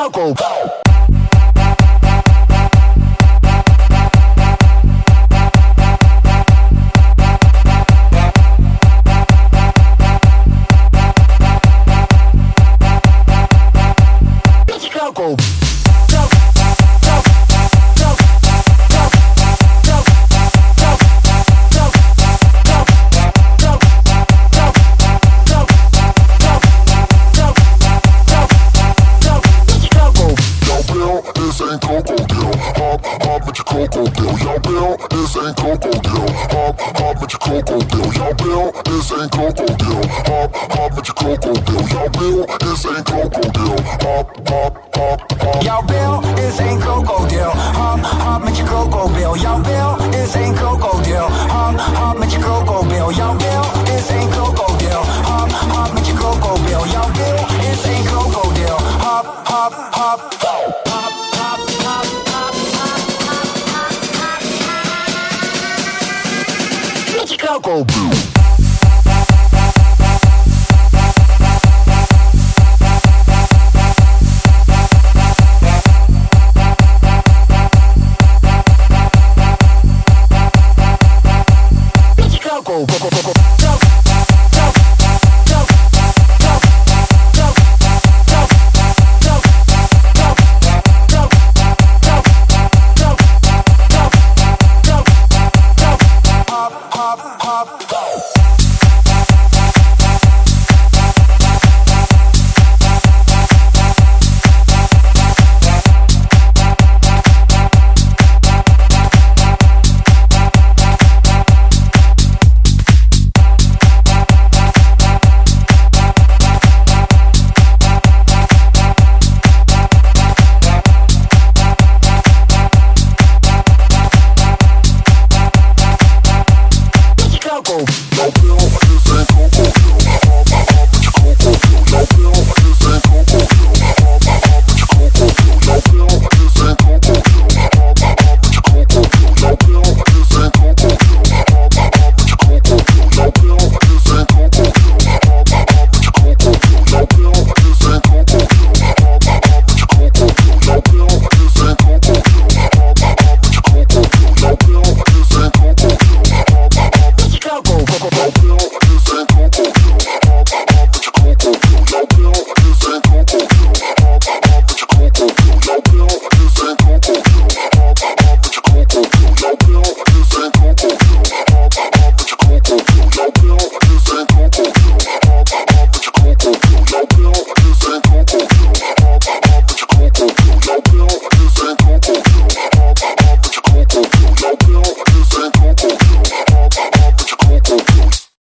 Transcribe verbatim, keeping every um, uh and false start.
Coco. Coco. Coco Bill, yo Bill, this ain't Coco Bill. Hop, hop with your Coco Bill, yo Bill, this ain't Coco Bill. Hop, hop with your Coco Bill, yo Bill, this ain't Coco Bill. Hop, hop, hop, hop. Yo Bill, this ain't Coco Bill. Hop, hop with your Coco Bill, yo Bill, this ain't Coco Bill. Hop, hop with your Coco Bill, yo Bill, this ain't Coco Bill. Hop, hop with your Coco Bill, yo Bill.